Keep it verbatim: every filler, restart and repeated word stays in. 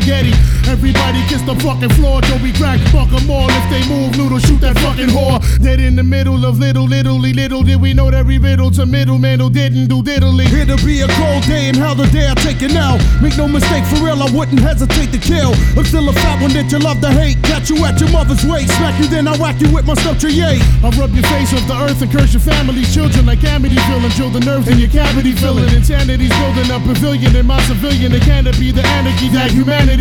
spaghetti. Everybody kiss the fucking floor, don't we crack, fuck them all. If they move, noodle, shoot that fucking whore. Dead in the middle of little, littly, little did we know that we riddle to middleman who didn't do diddly. It'll be a cold day and hell the day I take it now. Make no mistake, for real, I wouldn't hesitate to kill. I'm still a fat one that you love to hate. Catch you at your mother's waist, smack you then I whack you with my stuff to yay. I'll rub your face off the earth and curse your family's children like Amityville and drill the nerves in your cavity filling. Insanity's building a pavilion in my civilian. It can't be the anarchy that humanity